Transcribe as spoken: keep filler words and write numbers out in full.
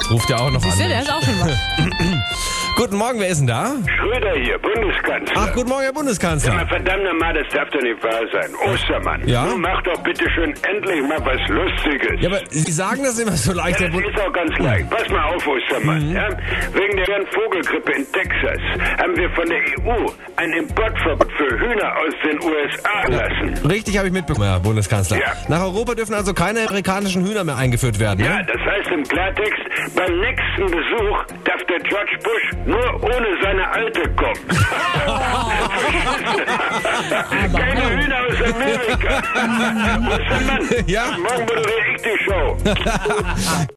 Ruft ja auch noch Siehst an. du, der ist auch schon mal. Guten Morgen, wer ist denn da? Schröder hier, Bundeskanzler. Ach, guten Morgen, Herr Ja, Bundeskanzler. verdammt nochmal, das darf doch nicht wahr sein. Ostermann, Ja? nun mach doch bitte schön endlich mal was Lustiges. Ja, aber Sie sagen das immer so leicht, Ja, Herr das Bund... ist auch ganz leicht. Pass mal auf, Ostermann. Ja? Wegen der ganzen Vogelgrippe in Texas haben wir von der E U ein Importverbot für Hühner aus den U S A erlassen. Richtig habe ich mitbekommen, Herr Bundeskanzler. Ja. Nach Europa dürfen also keine amerikanischen Hühner mehr eingeführt werden, Ja, ne? das heißt im Klartext, beim nächsten Besuch darf der George Bush nur ohne seine Alte kommen. Keine Hühner aus Amerika. Ostermann, Ja? morgen moderiere ich die Show.